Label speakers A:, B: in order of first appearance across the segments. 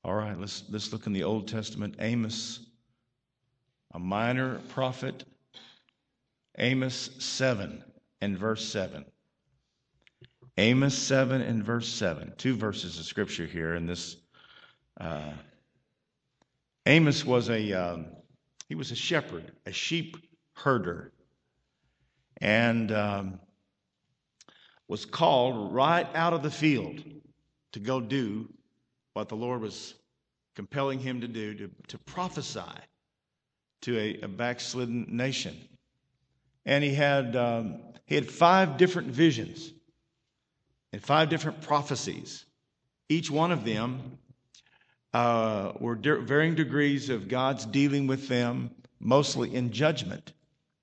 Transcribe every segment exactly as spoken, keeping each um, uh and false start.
A: All right, let's let's look in the Old Testament. Amos, a minor prophet. Amos seven and verse seven. Amos seven and verse seven. Two verses of scripture here in this. Uh, Amos was a um, he was a shepherd, a sheep herder, and um, was called right out of the field to go do what the Lord was compelling him to do, to, to prophesy to a, a backslidden nation. And he had um, he had five different visions and five different prophecies. Each one of them uh, were de- varying degrees of God's dealing with them, mostly in judgment.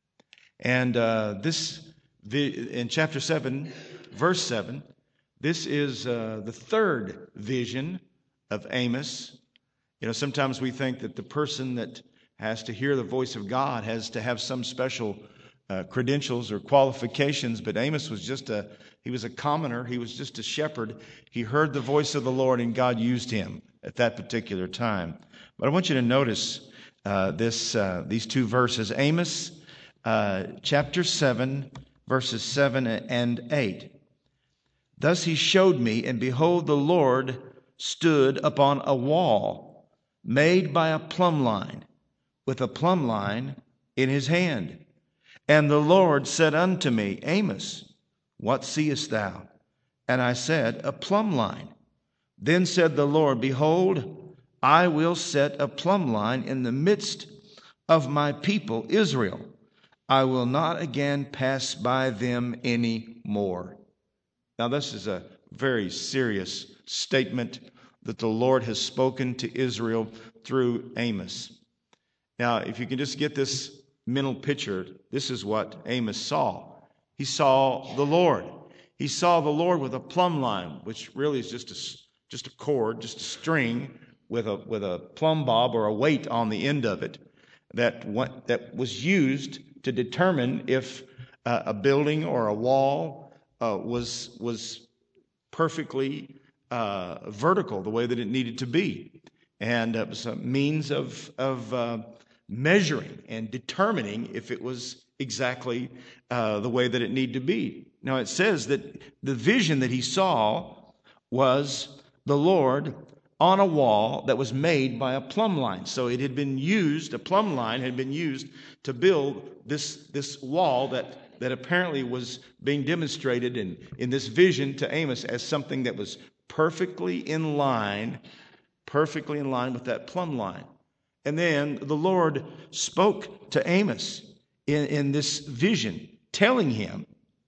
A: And uh, this, vi- in chapter seven, verse seven, this is uh, the third vision of Amos. You know, sometimes we think that the person that has to hear the voice of God has to have some special uh, credentials or qualifications, but Amos was just a, he was a commoner, he was just a shepherd. He heard the voice of the Lord and God used him at that particular time. But I want you to notice uh, this, uh, these two verses. Amos uh, chapter seven, verses seven and eight. Thus he showed me, and behold, the Lord stood upon a wall made by a plumb line, with a plumb line in his hand. And the Lord said unto me, Amos, what seest thou? And I said, a plumb line. Then said the Lord, behold, I will set a plumb line in the midst of my people Israel. I will not again pass by them any more. Now, this is a very serious statement that the Lord has spoken to Israel through Amos. Now, if you can just get this mental picture, this is what Amos saw. He saw the Lord. He saw the Lord with a plumb line, which really is just a, just a cord, just a string with a with a plumb bob or a weight on the end of it that went, that was used to determine if uh, a building or a wall uh, was was perfectly uh, vertical, the way that it needed to be, and it was a means of of uh, measuring and determining if it was exactly uh, the way that it needed to be. Now it says that the vision that he saw was the Lord on a wall that was made by a plumb line. So it had been used, a plumb line had been used to build this, this wall that, that apparently was being demonstrated in, in this vision to Amos as something that was perfectly in line, perfectly in line with that plumb line. And then the Lord spoke to Amos in, in this vision, telling him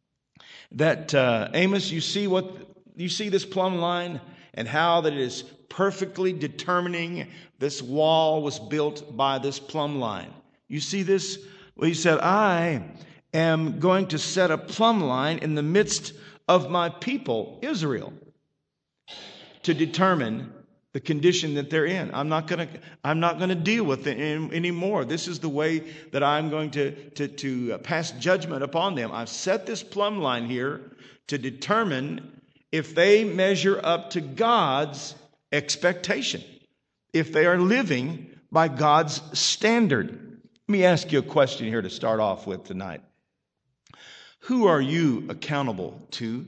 A: that, uh, Amos, you see what you see this plumb line and how that it is perfectly determining this wall was built by this plumb line. You see this? Well, he said, I am going to set a plumb line in the midst of my people, Israel, to determine the condition that they're in. I'm not going to I'm not going to deal with it anymore. This is the way that I'm going to, to, to pass judgment upon them. I've set this plumb line here to determine if they measure up to God's expectation, if they are living by God's standard. Let me ask you a question here to start off with tonight. Who are you accountable to?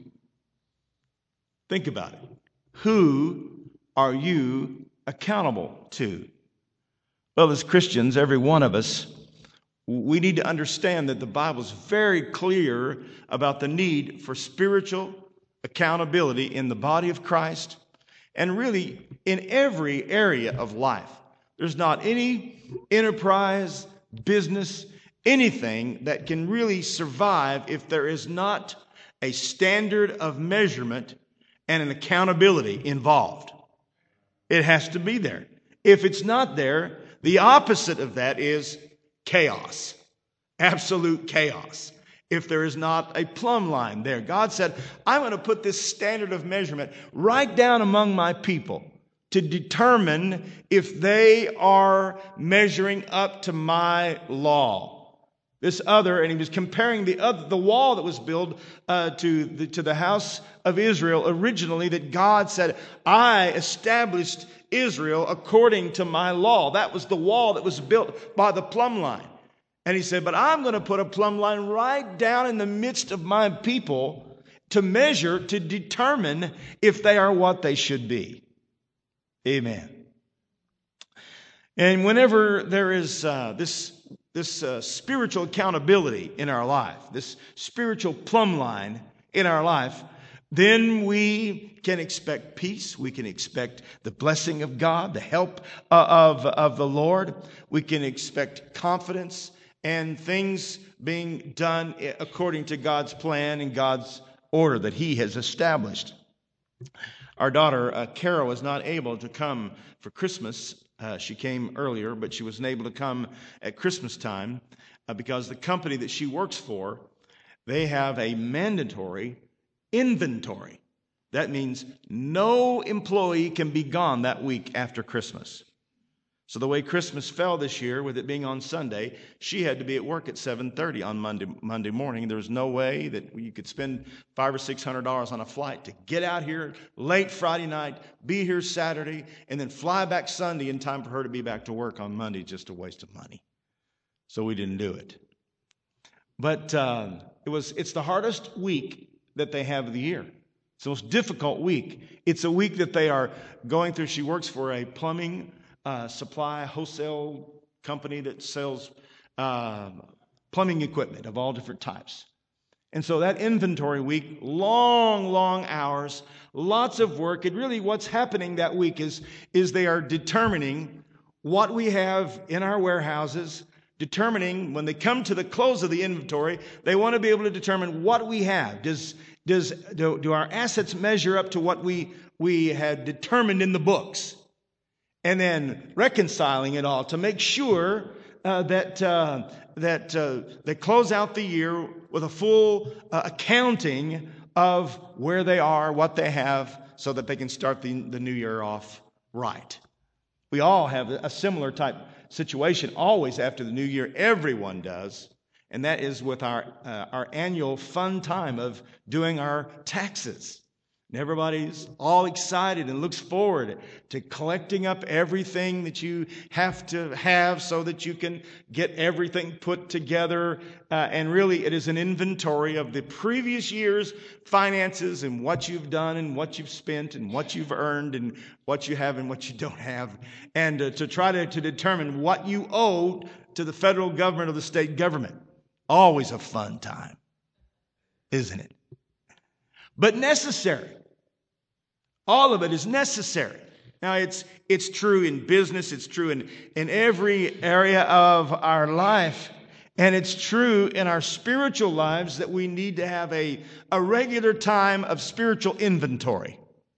A: Think about it. Who are you accountable to? Well, as Christians, every one of us, we need to understand that the Bible is very clear about the need for spiritual accountability in the body of Christ and really in every area of life. There's not any enterprise, business, anything that can really survive if there is not a standard of measurement and an accountability involved. It has to be there. If it's not there, the opposite of that is chaos, absolute chaos. If there is not a plumb line there, God said, I'm going to put this standard of measurement right down among my people to determine if they are measuring up to my law. This other, and he was comparing the other, the wall that was built uh, to, the, to the house of Israel originally, that God said, I established Israel according to my law. That was the wall that was built by the plumb line. And he said, but I'm going to put a plumb line right down in the midst of my people to measure, to determine if they are what they should be. Amen. And whenever there is uh, this This uh, spiritual accountability in our life, this spiritual plumb line in our life, then we can expect peace. We can expect the blessing of God, the help uh, of, of the Lord. We can expect confidence and things being done according to God's plan and God's order that He has established. Our daughter, uh, Kara, was not able to come for Christmas. Uh, she came earlier, but she wasn't able to come at Christmas time uh, because the company that she works for, they have a mandatory inventory. That means no employee can be gone that week after Christmas. So the way Christmas fell this year, with it being on Sunday, she had to be at work at seven thirty on Monday Monday morning. There was no way that you could spend five or six hundred dollars on a flight to get out here late Friday night, be here Saturday, and then fly back Sunday in time for her to be back to work on Monday. Just a waste of money. So we didn't do it. But um, it was it's the hardest week that they have of the year. It's the most difficult week. It's a week that they are going through. She works for a plumbing Uh, supply wholesale company that sells uh, plumbing equipment of all different types. And so that inventory week, long, long hours, lots of work. And really what's happening that week is, is they are determining what we have in our warehouses, determining when they come to the close of the inventory, they want to be able to determine what we have. Does, does, do, do our assets measure up to what we, we had determined in the books? And then reconciling it all to make sure uh, that uh, that uh, they close out the year with a full uh, accounting of where they are, what they have, so that they can start the, the new year off right. We all have a similar type situation always after the new year. Everyone does. And that is with our uh, our annual fun time of doing our taxes. And everybody's all excited and looks forward to collecting up everything that you have to have so that you can get everything put together. Uh, and really, it is an inventory of the previous year's finances and what you've done and what you've spent and what you've earned and what you have and what you don't have. And uh, to try to, to determine what you owe to the federal government or the state government. Always a fun time, isn't it? But necessary. All of it is necessary. Now, it's it's true in business. It's true in, in every area of our life. And it's true in our spiritual lives that we need to have a, a regular time of spiritual inventory.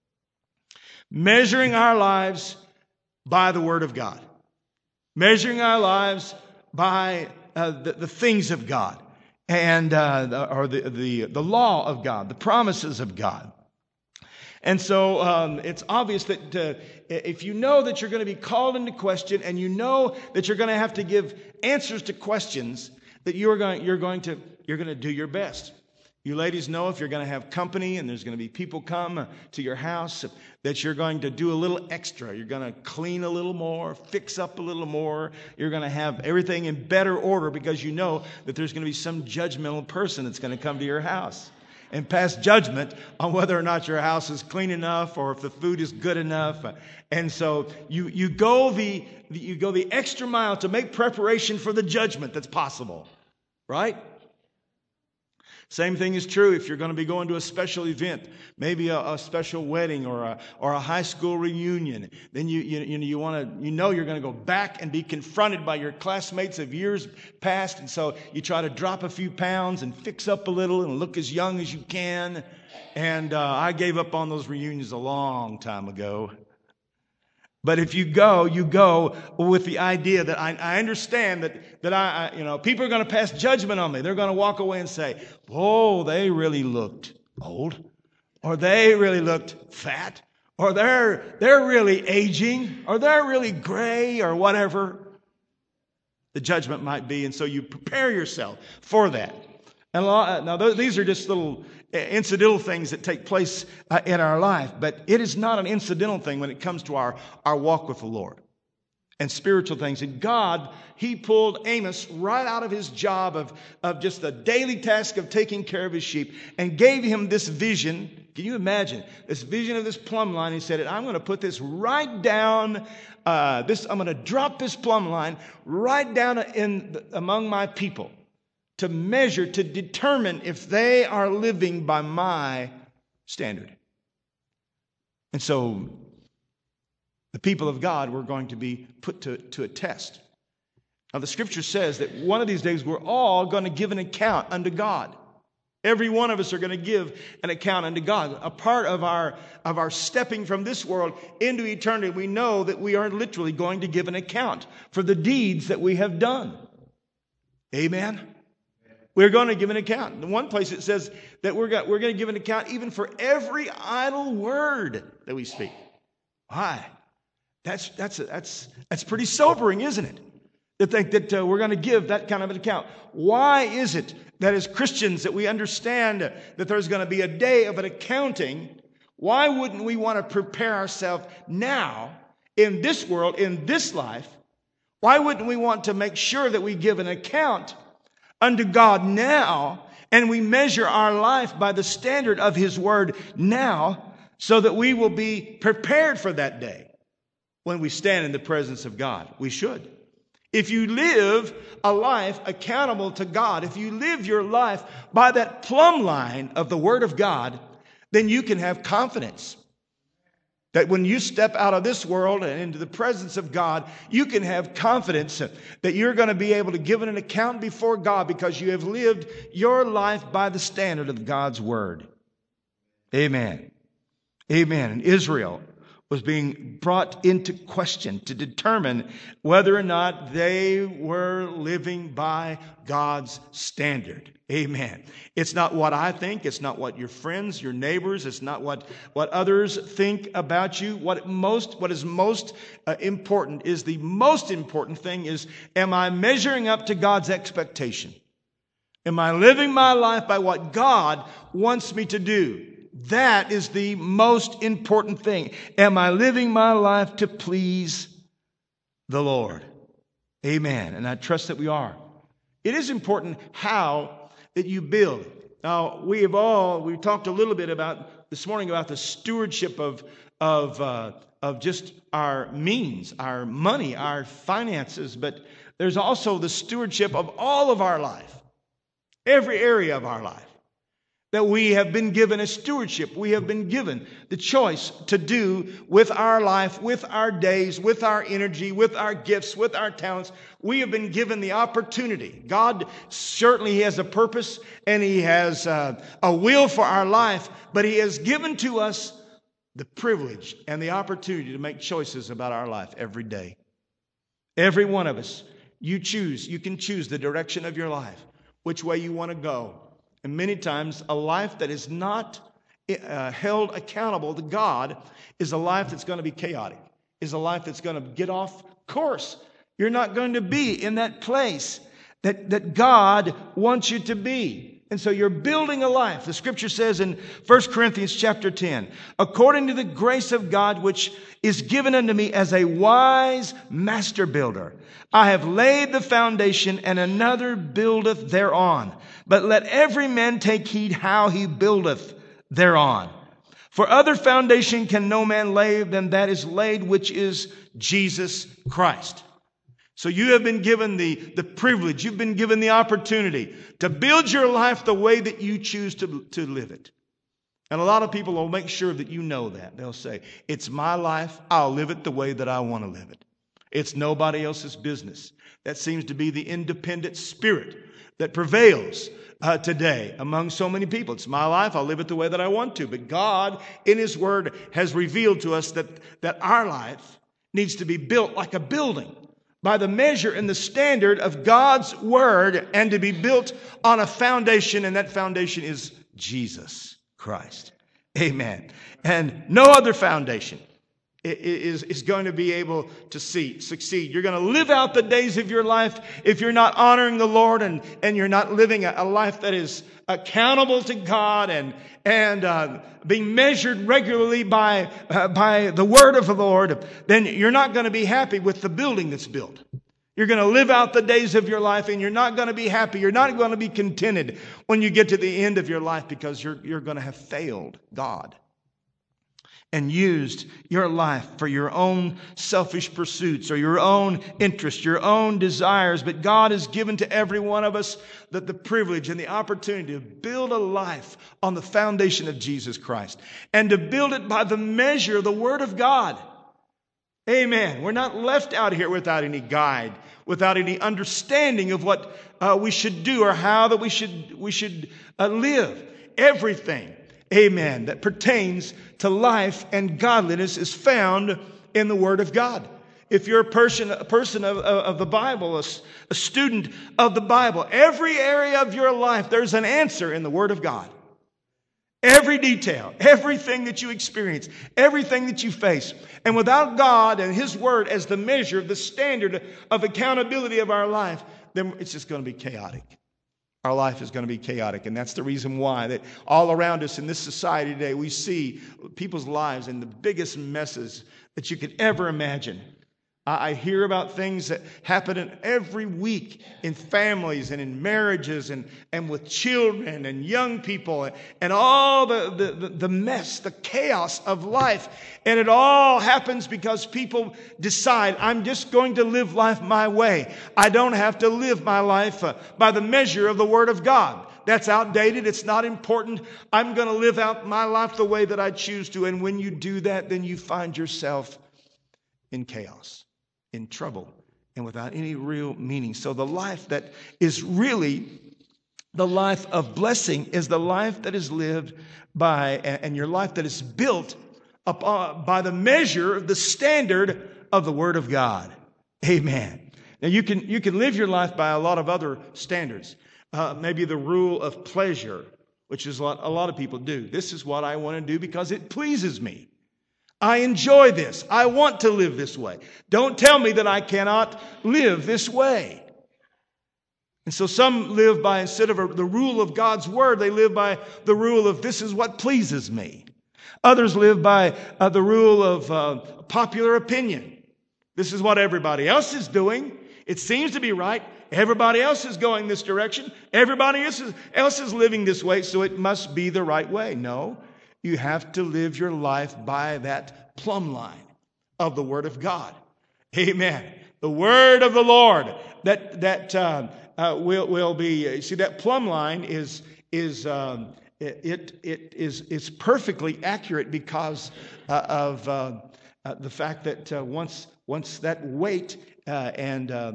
A: Measuring our lives by the Word of God. Measuring our lives by uh, the, the things of God. And uh, the, or the, the, the law of God. The promises of God. And so um, it's obvious that uh, if you know that you're going to be called into question and you know that you're going to have to give answers to questions, that you're going, you're going to you're going to do your best. You ladies know if you're going to have company and there's going to be people come to your house, that you're going to do a little extra. You're going to clean a little more, fix up a little more. You're going to have everything in better order because you know that there's going to be some judgmental person that's going to come to your house and pass judgment on whether or not your house is clean enough or if the food is good enough. And so you, you go the you go the extra mile to make preparation for the judgment that's possible. Right? Same thing is true if you're going to be going to a special event, maybe a, a special wedding or a or a high school reunion. Then you you you, know, you want to you know you're going to go back and be confronted by your classmates of years past, and so you try to drop a few pounds and fix up a little and look as young as you can. And uh, I gave up on those reunions a long time ago. But if you go, you go with the idea that I, I understand that, that I, I, you know, people are going to pass judgment on me. They're going to walk away and say, oh, they really looked old, or they really looked fat, or they're, they're really aging, or they're really gray, or whatever. the judgment might be. And so you prepare yourself for that. And a lot, now, these are just little incidental things that take place uh, in our life, but it is not an incidental thing when it comes to our, our walk with the Lord and spiritual things. And God, He pulled Amos right out of his job of, of just the daily task of taking care of his sheep and gave him this vision. Can you imagine this vision of this plumb line? He said, I'm going to put this right down. Uh, this I'm going to drop this plumb line right down in the, among my people, to measure, to determine if they are living by my standard. And so the people of God were going to be put to, to a test. Now the scripture says that one of these days we're all going to give an account unto God. Every one of us are going to give an account unto God. A part of our, of our stepping from this world into eternity, we know that we are literally going to give an account for the deeds that we have done. Amen? We're going to give an account. In one place it says that we're going, we're going to give an account even for every idle word that we speak. Why? That's, that's, that's, that's pretty sobering, isn't it? To think that uh, we're going to give that kind of an account. Why is it that as Christians that we understand that there's going to be a day of an accounting? Why wouldn't we want to prepare ourselves now in this world, in this life? Why wouldn't we want to make sure that we give an account unto God now, and we measure our life by the standard of His Word now, so that we will be prepared for that day when we stand in the presence of God? We should. If you live a life accountable to God, if you live your life by that plumb line of the Word of God, then you can have confidence that when you step out of this world and into the presence of God, you can have confidence that you're going to be able to give an account before God because you have lived your life by the standard of God's Word. Amen. Amen. And Israel was being brought into question to determine whether or not they were living by God's standard. Amen. It's not what I think. It's not what your friends, your neighbors, it's not what, what others think about you. What most, what is most uh, important is the most important thing is, am I measuring up to God's expectation? Am I living my life by what God wants me to do? That is the most important thing. Am I living my life to please the Lord? Amen. And I trust that we are. It is important how that you build. Now, we have all, we talked a little bit about this morning about the stewardship of, of, uh, of just our means, our money, our finances, but there's also the stewardship of all of our life, every area of our life. That we have been given a stewardship. We have been given the choice to do with our life, with our days, with our energy, with our gifts, with our talents. We have been given the opportunity. God certainly He has a purpose and He has uh, a will for our life, but He has given to us the privilege and the opportunity to make choices about our life every day. Every one of us, you choose. You can choose the direction of your life, which way you want to go. And many times, a life that is not uh, held accountable to God is a life that's going to be chaotic, is a life that's going to get off course. You're not going to be in that place that, that God wants you to be. And so you're building a life. The scripture says in First Corinthians chapter ten, according to the grace of God which is given unto me as a wise master builder, I have laid the foundation and another buildeth thereon. But let every man take heed how he buildeth thereon. For other foundation can no man lay than that is laid, which is Jesus Christ. So you have been given the, the privilege, you've been given the opportunity to build your life the way that you choose to, to live it. And a lot of people will make sure that you know that. They'll say, it's my life, I'll live it the way that I want to live it. It's nobody else's business. That seems to be the independent spirit that prevails uh, today among so many people. It's my life, I'll live it the way that I want to. But God, in His Word, has revealed to us that, that our life needs to be built like a building by the measure and the standard of God's Word, and to be built on a foundation, and that foundation is Jesus Christ. Amen. And no other foundation is, is going to be able to see, succeed. You're going to live out the days of your life if you're not honoring the Lord and, and you're not living a, a life that is accountable to God and, and uh, being measured regularly by, uh, by the word of the Lord, then you're not going to be happy with the building that's built. You're going to live out the days of your life and you're not going to be happy. You're not going to be contented when you get to the end of your life because you're, you're going to have failed God and used your life for your own selfish pursuits or your own interests, your own desires. But God has given to every one of us the, the privilege and the opportunity to build a life on the foundation of Jesus Christ and to build it by the measure of the Word of God. Amen. We're not left out here without any guide, without any understanding of what uh, we should do or how that we should we should uh, live. Everything, amen, that pertains to life and godliness is found in the Word of God. If you're a person, a person of, of the Bible, a, a student of the Bible, every area of your life, there's an answer in the Word of God. Every detail, everything that you experience, everything that you face. And without God and His Word as the measure, the standard of accountability of our life, then it's just going to be chaotic. Our life is going to be chaotic. And that's the reason why that all around us in this society today, we see people's lives in the biggest messes that you could ever imagine. I hear about things that happen in every week in families and in marriages and, and with children and young people and, and all the, the, the mess, the chaos of life. And it all happens because people decide, I'm just going to live life my way. I don't have to live my life uh, by the measure of the Word of God. That's outdated. It's not important. I'm going to live out my life the way that I choose to. And when you do that, then you find yourself in chaos, in trouble, and without any real meaning. So the life that is really the life of blessing is the life that is lived by, and your life that is built upon, by the measure, the standard of the Word of God. Amen. Now you can, you can live your life by a lot of other standards. Uh, maybe the rule of pleasure, which is what a lot of people do. This is what I want to do because it pleases me. I enjoy this. I want to live this way. Don't tell me that I cannot live this way. And so some live by, instead of a, the rule of God's Word, they live by the rule of this is what pleases me. Others live by uh, the rule of uh, popular opinion. This is what everybody else is doing. It seems to be right. Everybody else is going this direction. Everybody else is, else is living this way, so it must be the right way. No. You have to live your life by that plumb line of the Word of God. Amen. The Word of the Lord that that uh, uh, will will be. See, that plumb line is is um, it it is is perfectly accurate because uh, of uh, uh, the fact that uh, once once that weight uh, and uh,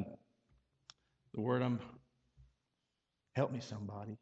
A: the word I'm help me somebody.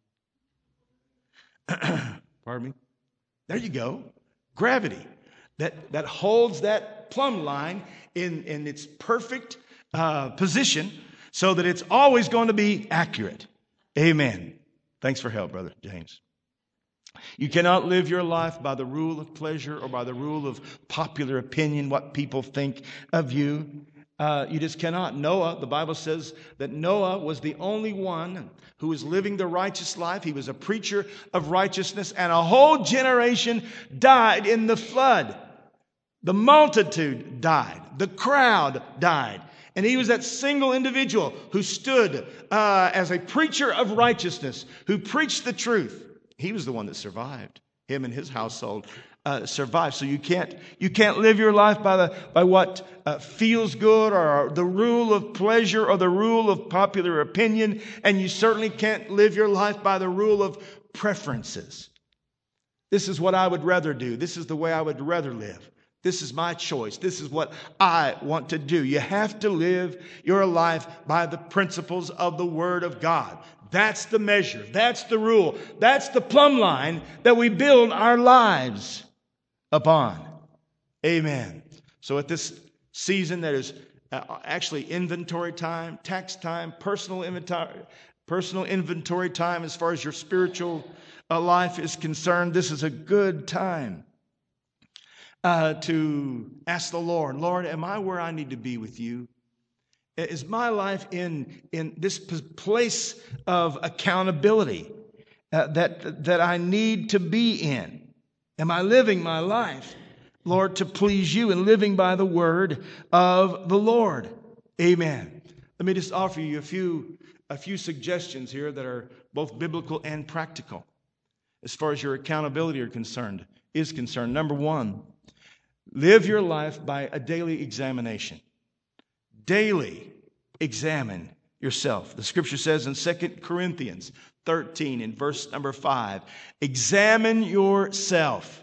A: Pardon me. There you go. Gravity. That, that holds that plumb line in, in its perfect uh, position so that it's always going to be accurate. Amen. Thanks for help, Brother James. You cannot live your life by the rule of pleasure or by the rule of popular opinion, what people think of you. Uh, you just cannot. Noah, the Bible says that Noah was the only one who was living the righteous life. He was a preacher of righteousness, and a whole generation died in the flood. The multitude died. The crowd died. And he was that single individual who stood uh, as a preacher of righteousness, who preached the truth. He was the one that survived. Him and his household uh, survived. So you can't you can't live your life by the by what uh, feels good or the rule of pleasure or the rule of popular opinion, and you certainly can't live your life by the rule of preferences. This is what I would rather do. This is the way I would rather live. This is my choice. This is what I want to do. You have to live your life by the principles of the Word of God. That's the measure. That's the rule. That's the plumb line that we build our lives upon. Amen. So at this season that is actually inventory time, tax time, personal inventory, personal inventory time as far as your spiritual life is concerned, this is a good time uh, to ask the Lord, Lord, am I where I need to be with you? Is my life in, in this p- place of accountability uh, that, that I need to be in? Am I living my life, Lord, to please you and living by the word of the Lord? Amen. Let me just offer you a few, a few suggestions here that are both biblical and practical as far as your accountability are concerned, is concerned. Number one, live your life by a daily examination. Daily examine yourself. The scripture says in Second Corinthians thirteen in verse number five, examine yourself.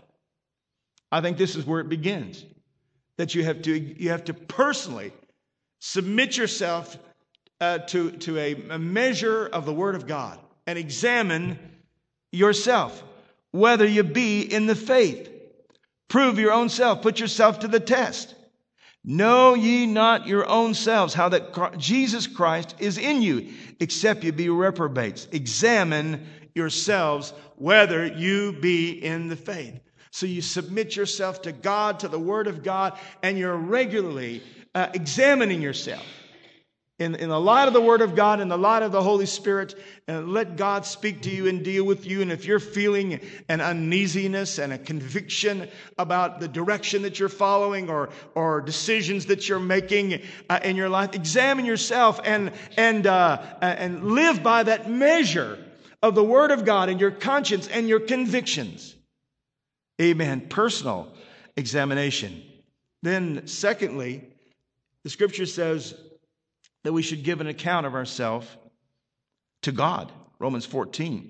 A: I think this is where it begins. That you have to, you have to personally submit yourself uh, to, to a, a measure of the Word of God and examine yourself, whether you be in the faith. Prove your own self. Put yourself to the test. Know ye not your own selves how that Jesus Christ is in you, except you be reprobates. Examine yourselves whether you be in the faith. So you submit yourself to God, to the Word of God, and you're regularly uh, examining yourself in, in the light of the Word of God, in the light of the Holy Spirit, and let God speak to you and deal with you. And if you're feeling an uneasiness and a conviction about the direction that you're following or, or decisions that you're making uh, in your life, examine yourself and, and, uh, and live by that measure of the Word of God in your conscience and your convictions. Amen. Personal examination. Then, secondly, the scripture says that we should give an account of ourselves to God. Romans fourteen.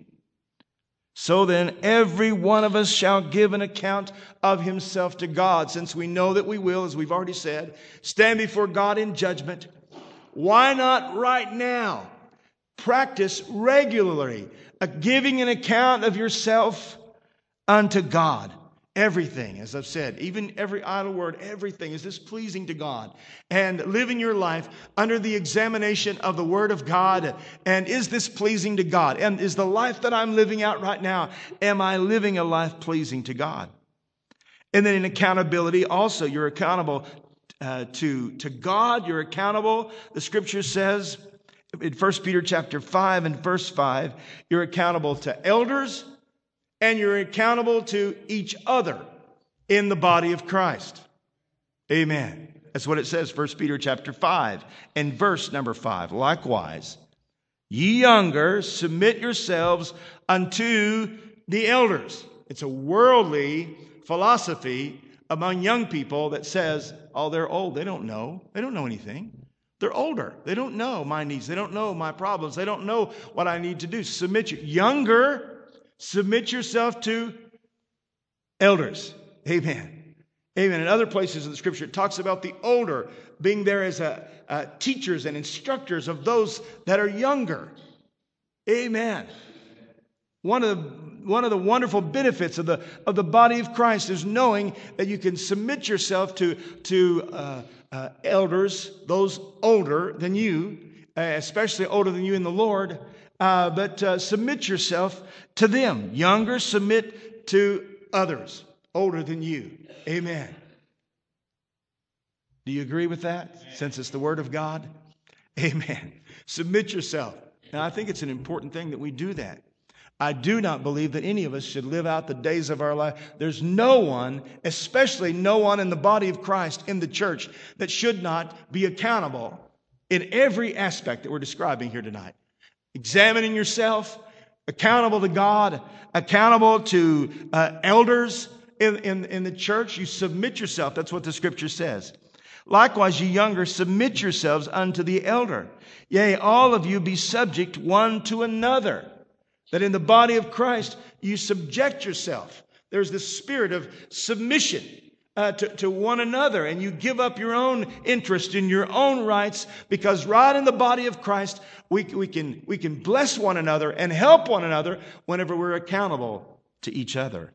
A: So then, every one of us shall give an account of himself to God, since we know that we will, as we've already said, stand before God in judgment. Why not right now practice regularly a giving an account of yourself unto God? Everything, as I've said, even every idle word, everything, is this pleasing to God? And living your life under the examination of the Word of God. And is this pleasing to God? And is the life that I'm living out right now, am I living a life pleasing to God? And then in accountability, also, you're accountable uh, to, to God. You're accountable, the scripture says in First Peter chapter five and verse five, you're accountable to elders, and you're accountable to each other in the body of Christ. Amen. That's what it says, First Peter chapter five and verse number five. Likewise, ye younger, submit yourselves unto the elders. It's a worldly philosophy among young people that says, oh, they're old. They don't know. They don't know anything. They're older. They don't know my needs. They don't know my problems. They don't know what I need to do. Submit you. Younger, submit yourself to elders. Amen. Amen. In other places in the scripture, it talks about the older being there as a, uh, teachers and instructors of those that are younger. Amen. One of the, one of the wonderful benefits of the, of the body of Christ is knowing that you can submit yourself to, to uh, uh, elders, those older than you, uh, especially older than you in the Lord. Uh, but uh, submit yourself to them. Younger, submit to others older than you. Amen. Do you agree with that? Amen. Since it's the Word of God? Amen. Submit yourself. Now, I think it's an important thing that we do that. I do not believe that any of us should live out the days of our life. There's no one, especially no one in the body of Christ, in the church, that should not be accountable in every aspect that we're describing here tonight. Examining yourself, accountable to God, accountable to uh, elders in, in, in the church. You submit yourself. That's what the scripture says. Likewise, ye younger, submit yourselves unto the elder. Yea, all of you be subject one to another. That in the body of Christ, you subject yourself. There's this spirit of submission Uh, to, to one another, and you give up your own interest in your own rights, because right in the body of Christ, we, we can, we can bless one another and help one another whenever we're accountable to each other.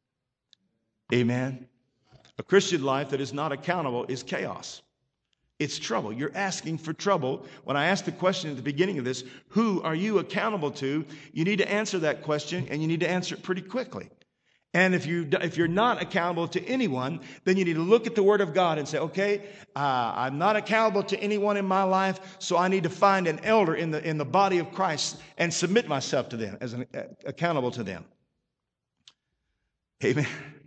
A: Amen. A Christian life that is not accountable is chaos. It's trouble. You're asking for trouble. When I asked the question at the beginning of this, who are you accountable to? You need to answer that question, and you need to answer it pretty quickly. And if, you, if you're not accountable to anyone, then you need to look at the Word of God and say, okay, uh, I'm not accountable to anyone in my life, so I need to find an elder in the, in the body of Christ and submit myself to them, as an, uh, accountable to them. Amen.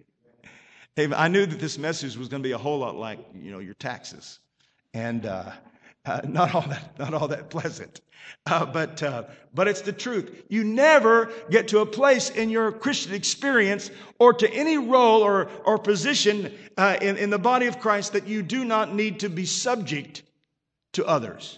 A: Amen. I knew that this message was going to be a whole lot like, you know, your taxes. And uh, uh, not all that, not all that pleasant. Uh, but uh, but it's the truth. You never get to a place in your Christian experience or to any role or, or position uh, in, in the body of Christ that you do not need to be subject to others.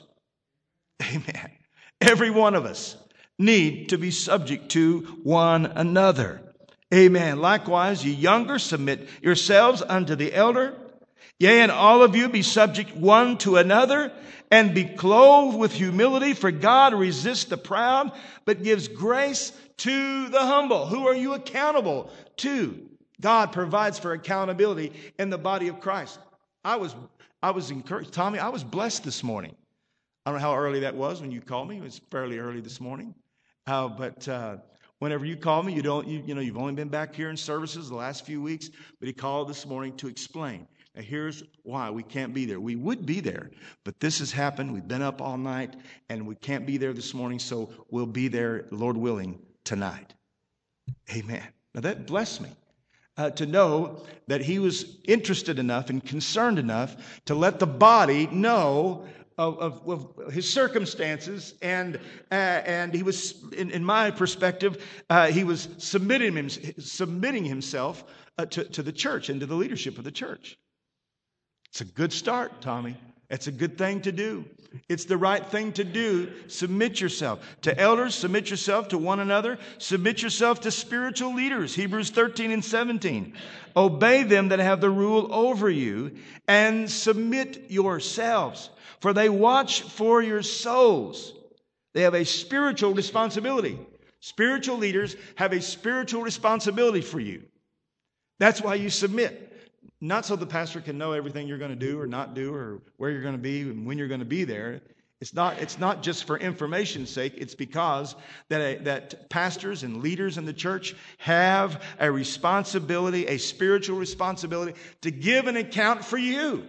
A: Amen. Every one of us need to be subject to one another. Amen. Likewise, ye younger, submit yourselves unto the elder. Yea, and all of you be subject one to another, and be clothed with humility, for God resists the proud, but gives grace to the humble. Who are you accountable to? God provides for accountability in the body of Christ. I was, I was encouraged. Tommy, I was blessed this morning. I don't know how early that was when you called me. It was fairly early this morning. Uh, but uh, whenever you call me, you don't, you, you know, you've only been back here in services the last few weeks, but he called this morning to explain. Now, here's why we can't be there. We would be there, but this has happened. We've been up all night, and we can't be there this morning, so we'll be there, Lord willing, tonight. Amen. Now, that blessed me uh, to know that he was interested enough and concerned enough to let the body know Of, of, of his circumstances, and uh, and he was, in, in my perspective, uh, he was submitting him, submitting himself uh, to, to the church and to the leadership of the church. It's a good start, Tommy. It's a good thing to do. It's the right thing to do. Submit yourself to elders. Submit yourself to one another. Submit yourself to spiritual leaders. Hebrews thirteen and seventeen. Obey them that have the rule over you, and submit yourselves. For they watch for your souls. They have a spiritual responsibility. Spiritual leaders have a spiritual responsibility for you. That's why you submit. Not so the pastor can know everything you're going to do or not do, or where you're going to be and when you're going to be there. It's not, it's not just for information's sake. It's because that, a, that pastors and leaders in the church have a responsibility, a spiritual responsibility, to give an account for you.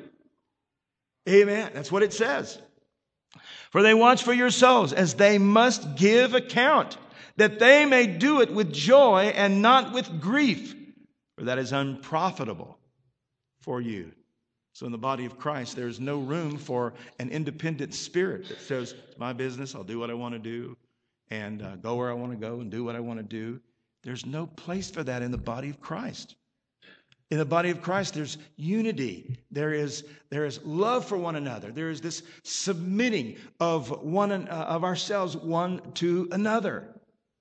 A: Amen. That's what it says. For they watch for your souls, as they must give account, that they may do it with joy and not with grief, for that is unprofitable for you. So in the body of Christ, there is no room for an independent spirit that says, it's my business, I'll do what I want to do, and uh, go where I want to go and do what I want to do. There's no place for that in the body of Christ. In the body of Christ, there's unity. There is, there is love for one another. There is this submitting of one uh, of ourselves one to another.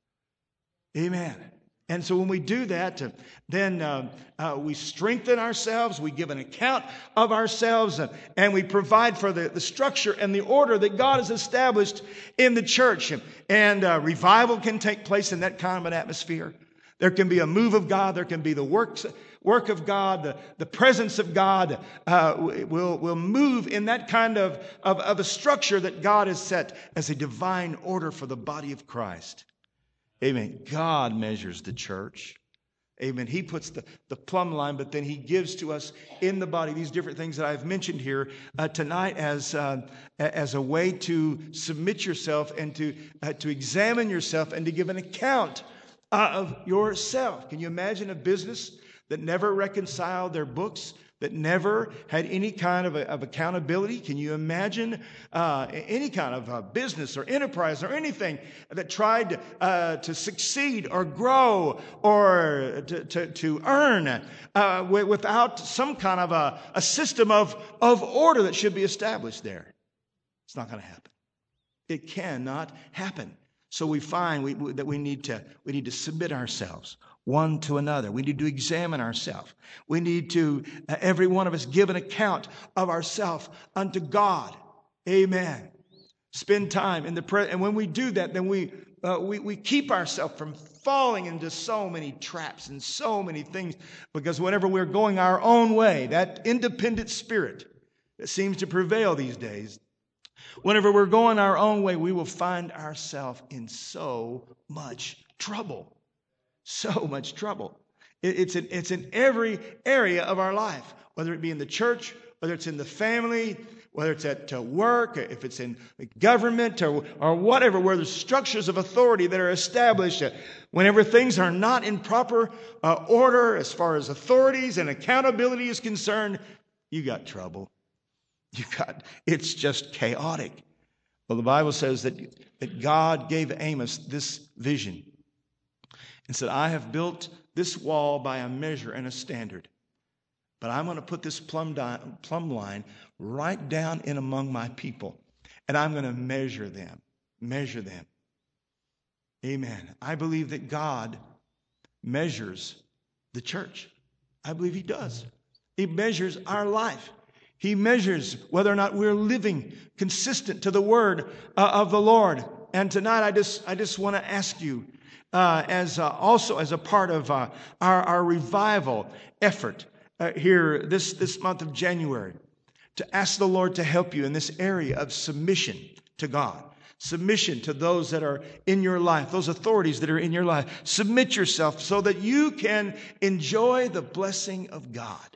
A: Amen. And so when we do that, uh, then uh, uh, we strengthen ourselves. We give an account of ourselves, uh, and we provide for the, the structure and the order that God has established in the church. And uh, revival can take place in that kind of an atmosphere. There can be a move of God. There can be the works, work of God. The, the presence of God uh, will, will move in that kind of, of, of a structure that God has set as a divine order for the body of Christ. Amen. God measures the church. Amen. He puts the, the plumb line, but then he gives to us in the body these different things that I've mentioned here uh, tonight as, uh, as a way to submit yourself and to, uh, to examine yourself and to give an account of yourself. Can you imagine a business that never reconciled their books, that never had any kind of, a, of accountability? Can you imagine uh, any kind of uh, business or enterprise or anything that tried uh, to succeed or grow or to, to, to earn uh, without some kind of a, a system of, of order that should be established there? It's not going to happen. It cannot happen. So we find we, we, that we need to we need to submit ourselves one to another. We need to examine ourselves. We need to, uh, every one of us, give an account of ourselves unto God. Amen. Spend time in the prayer. And when we do that, then we, uh, we, we keep ourselves from falling into so many traps and so many things. Because whenever we're going our own way, that independent spirit that seems to prevail these days, whenever we're going our own way, we will find ourselves in so much trouble. So much trouble. It, it's, in, it's in every area of our life, whether it be in the church, whether it's in the family, whether it's at uh, work, if it's in the government or, or whatever, where there's structures of authority that are established. Uh, whenever things are not in proper uh, order as far as authorities and accountability is concerned, you got trouble. You got, it's just chaotic. Well, the Bible says that, that God gave Amos this vision and said, I have built this wall by a measure and a standard. But I'm going to put this plumb, di- plumb line right down in among my people. And I'm going to measure them. Measure them. Amen. I believe that God measures the church. I believe He does. He measures our life. He measures whether or not we're living consistent to the word uh, of the Lord. And tonight I just, I just want to ask you, uh, as uh, also as a part of uh, our, our revival effort, Uh, here this, this month of January, to ask the Lord to help you in this area of submission to God. Submission to those that are in your life, those authorities that are in your life. Submit yourself so that you can enjoy the blessing of God.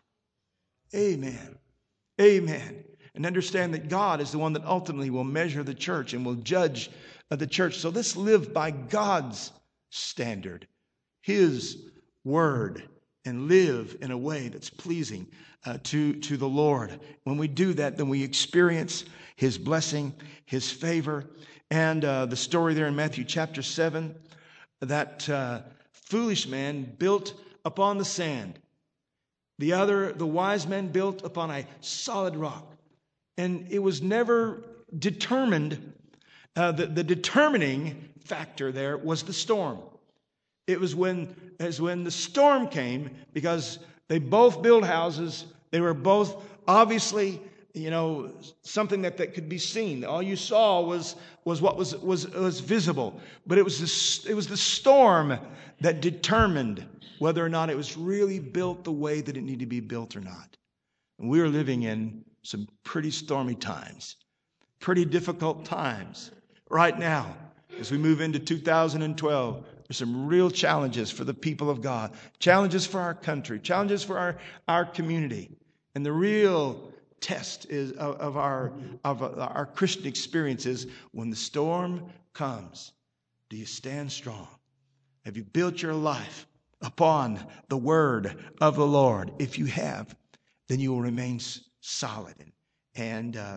A: Amen. Amen. And understand that God is the one that ultimately will measure the church and will judge uh, the church. So let's live by God's standard, His word, and live in a way that's pleasing uh, to, to the Lord. When we do that, then we experience His blessing, His favor. And uh, the story there in Matthew chapter seven, that uh, foolish man built upon the sand. The other, the wise man, built upon a solid rock. And it was never determined, uh, the, the determining factor there was the storm. It was when, as when the storm came, because they both built houses. They were both obviously, you know, something that, that could be seen. All you saw was, was what was, was, was visible. But it was, the, it was the storm that determined whether or not it was really built the way that it needed to be built or not. And we are living in some pretty stormy times, pretty difficult times right now as we move into two thousand twelve. There's some real challenges for the people of God, challenges for our country, challenges for our, our community. And the real test is of, of our of our Christian experiences when the storm comes. Do you stand strong? Have you built your life upon the word of the Lord? If you have, then you will remain solid and, and uh,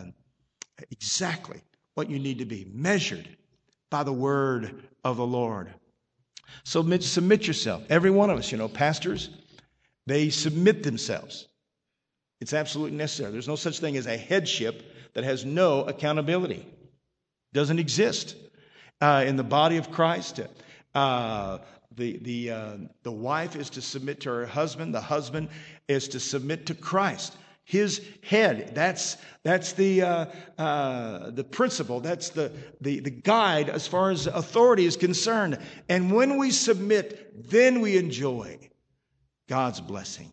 A: exactly what you need to be, measured by the word of the Lord. So submit, submit yourself. Every one of us, you know, pastors, they submit themselves. It's absolutely necessary. There's no such thing as a headship that has no accountability. It doesn't exist uh, in the body of Christ. Uh, the the uh, the wife is to submit to her husband. The husband is to submit to Christ, His head. That's that's the uh, uh, the principle. That's the, the the guide as far as authority is concerned. And when we submit, then we enjoy God's blessing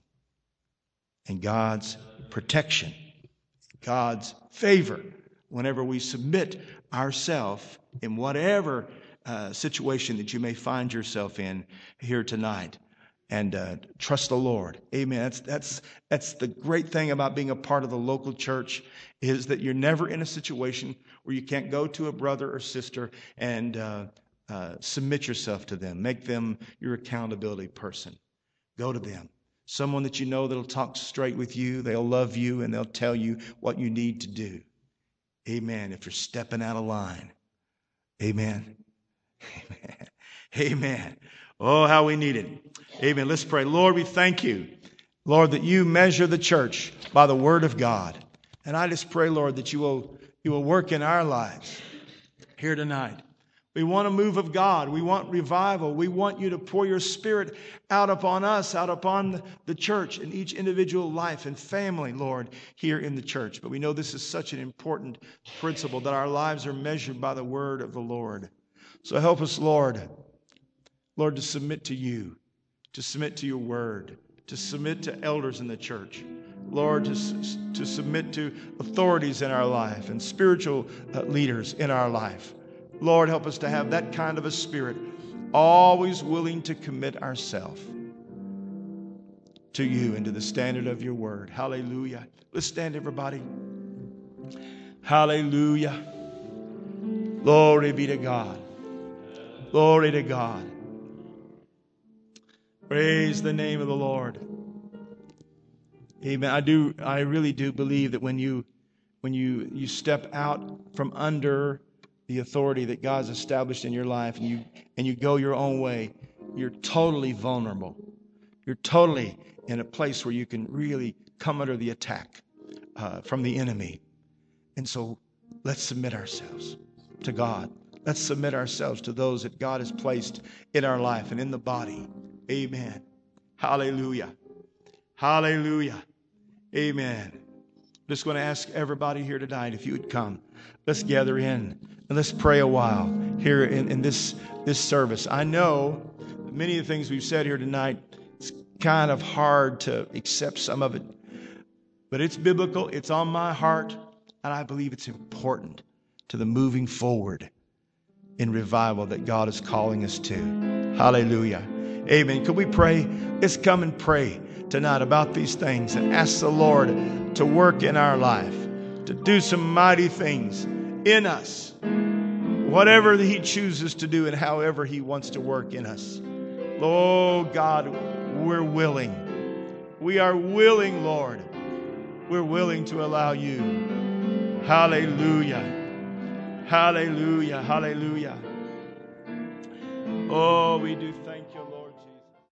A: and God's protection, God's favor. Whenever we submit ourselves in whatever uh, situation that you may find yourself in here tonight. And uh, trust the Lord. Amen. That's that's that's the great thing about being a part of the local church, is that you're never in a situation where you can't go to a brother or sister and uh, uh, submit yourself to them. Make them your accountability person. Go to them. Someone that you know that'll talk straight with you. They'll love you and they'll tell you what you need to do. Amen. If you're stepping out of line. Amen. Amen. Amen. Oh, how we need it. Amen. Let's pray. Lord, we thank you, Lord, that you measure the church by the word of God. And I just pray, Lord, that you will, you will work in our lives here tonight. We want a move of God. We want revival. We want you to pour your Spirit out upon us, out upon the church and each individual life and family, Lord, here in the church. But we know this is such an important principle, that our lives are measured by the word of the Lord. So help us, Lord, Lord, to submit to you, to submit to your word, to submit to elders in the church. Lord, to, to submit to authorities in our life and spiritual uh, leaders in our life. Lord, help us to have that kind of a spirit, always willing to commit ourselves. to you and to the standard of your word. Hallelujah. Let's stand, everybody. Hallelujah. Glory be to God. Glory to God. Praise the name of the Lord. Amen. I do, I really do believe that when you when you, you step out from under the authority that God's established in your life and you and you go your own way, you're totally vulnerable. You're totally in a place where you can really come under the attack uh, from the enemy. And so let's submit ourselves to God. Let's submit ourselves to those that God has placed in our life and in the body. Amen. Hallelujah. Hallelujah. Amen. I'm just going to ask everybody here tonight if you would come. Let's gather in and let's pray a while here in, in this, this service. I know that many of the things we've said here tonight, it's kind of hard to accept some of it, but it's biblical. It's on my heart, and I believe it's important to the moving forward in revival that God is calling us to. Hallelujah. Amen. Could we pray? Let's come and pray tonight about these things and ask the Lord to work in our life, to do some mighty things in us, whatever He chooses to do and however He wants to work in us. Oh God, we're willing. We are willing, Lord. We're willing to allow you. Hallelujah. Hallelujah. Hallelujah. Oh, we do thank